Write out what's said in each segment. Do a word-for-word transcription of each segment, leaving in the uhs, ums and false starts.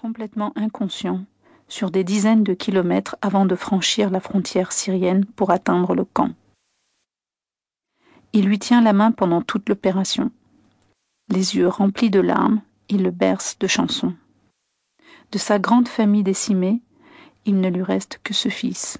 complètement inconscient, sur des dizaines de kilomètres avant de franchir la frontière syrienne pour atteindre le camp. Il lui tient la main pendant toute l'opération. Les yeux remplis de larmes, il le berce de chansons. De sa grande famille décimée, il ne lui reste que ce fils.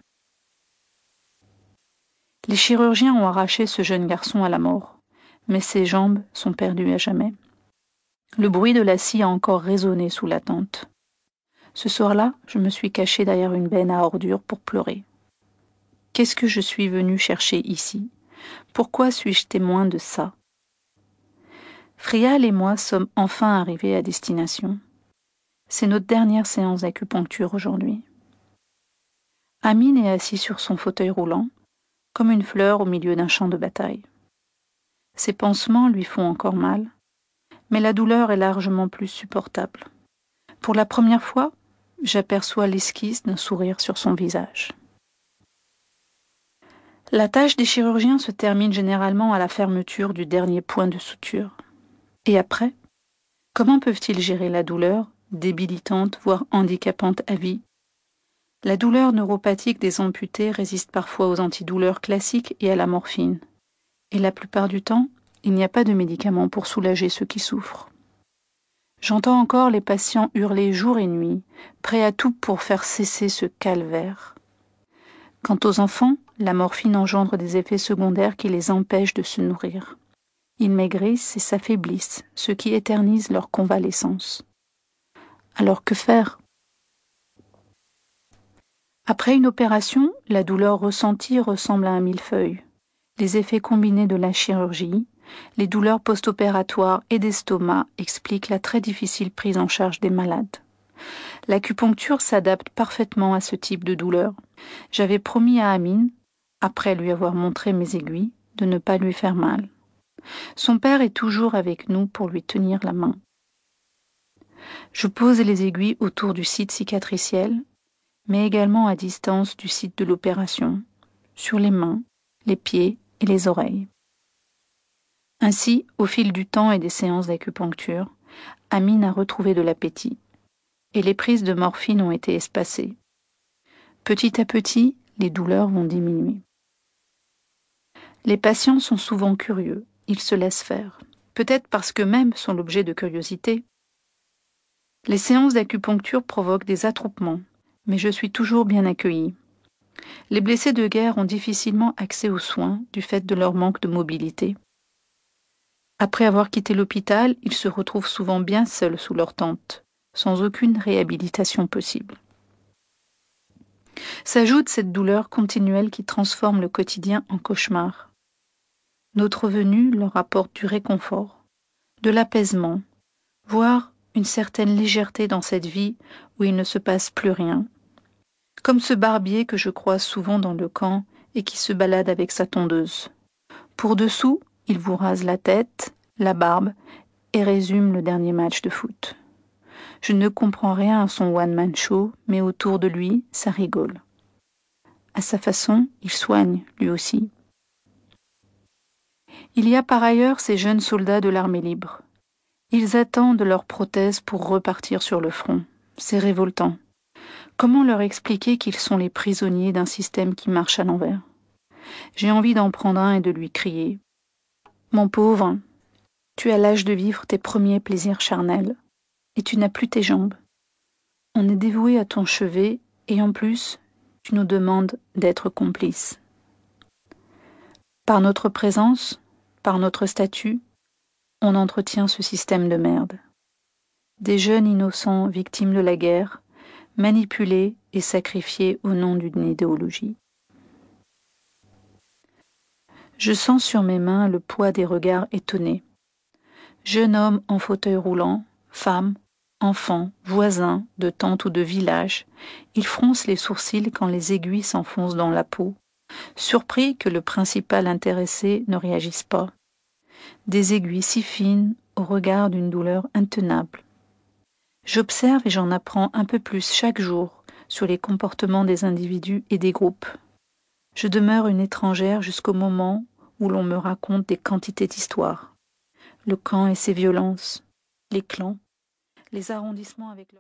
Les chirurgiens ont arraché ce jeune garçon à la mort, mais ses jambes sont perdues à jamais. Le bruit de la scie a encore résonné sous la tente. Ce soir-là, je me suis cachée derrière une benne à ordures pour pleurer. Qu'est-ce que je suis venue chercher ici? Pourquoi suis-je témoin de ça? Frial et moi sommes enfin arrivés à destination. C'est notre dernière séance d'acupuncture aujourd'hui. Amine est assis sur son fauteuil roulant, comme une fleur au milieu d'un champ de bataille. Ses pansements lui font encore mal, mais la douleur est largement plus supportable. Pour la première fois, j'aperçois l'esquisse d'un sourire sur son visage. La tâche des chirurgiens se termine généralement à la fermeture du dernier point de suture. Et après, comment peuvent-ils gérer la douleur, débilitante, voire handicapante à vie? La douleur neuropathique des amputés résiste parfois aux antidouleurs classiques et à la morphine. Et la plupart du temps, il n'y a pas de médicaments pour soulager ceux qui souffrent. J'entends encore les patients hurler jour et nuit, prêts à tout pour faire cesser ce calvaire. Quant aux enfants, la morphine engendre des effets secondaires qui les empêchent de se nourrir. Ils maigrissent et s'affaiblissent, ce qui éternise leur convalescence. Alors que faire? Après une opération, la douleur ressentie ressemble à un millefeuille. Les effets combinés de la chirurgie, les douleurs post-opératoires et d'estomac expliquent la très difficile prise en charge des malades. L'acupuncture s'adapte parfaitement à ce type de douleur. J'avais promis à Amine, après lui avoir montré mes aiguilles, de ne pas lui faire mal. Son père est toujours avec nous pour lui tenir la main. Je pose les aiguilles autour du site cicatriciel, mais également à distance du site de l'opération, sur les mains, les pieds et les oreilles. Ainsi, au fil du temps et des séances d'acupuncture, Amine a retrouvé de l'appétit, et les prises de morphine ont été espacées. Petit à petit, les douleurs vont diminuer. Les patients sont souvent curieux, ils se laissent faire, peut-être parce qu'eux-mêmes sont l'objet de curiosité. Les séances d'acupuncture provoquent des attroupements, mais je suis toujours bien accueillie. Les blessés de guerre ont difficilement accès aux soins du fait de leur manque de mobilité. Après avoir quitté l'hôpital, ils se retrouvent souvent bien seuls sous leur tente, sans aucune réhabilitation possible. S'ajoute cette douleur continuelle qui transforme le quotidien en cauchemar. Notre venue leur apporte du réconfort, de l'apaisement, voire une certaine légèreté dans cette vie où il ne se passe plus rien. Comme ce barbier que je croise souvent dans le camp et qui se balade avec sa tondeuse. Pour dessous, il vous rase la tête, la barbe et résume le dernier match de foot. Je ne comprends rien à son one-man show, mais autour de lui, ça rigole. À sa façon, il soigne, lui aussi. Il y a par ailleurs ces jeunes soldats de l'armée libre. Ils attendent leur prothèse pour repartir sur le front. C'est révoltant. Comment leur expliquer qu'ils sont les prisonniers d'un système qui marche à l'envers? J'ai envie d'en prendre un et de lui crier « Mon pauvre, tu as l'âge de vivre tes premiers plaisirs charnels, et tu n'as plus tes jambes. On est dévoué à ton chevet, et en plus, tu nous demandes d'être complices. Par notre présence, par notre statut, on entretient ce système de merde. Des jeunes innocents victimes de la guerre, manipulés et sacrifiés au nom d'une idéologie. Je sens sur mes mains le poids des regards étonnés. Jeune homme en fauteuil roulant, femme, enfants, voisins, de tente ou de village, ils froncent les sourcils quand les aiguilles s'enfoncent dans la peau, surpris que le principal intéressé ne réagisse pas. Des aiguilles si fines au regard d'une douleur intenable. J'observe et j'en apprends un peu plus chaque jour sur les comportements des individus et des groupes. Je demeure une étrangère jusqu'au moment où l'on me raconte des quantités d'histoires. Le camp et ses violences, les clans, les arrondissements avec leurs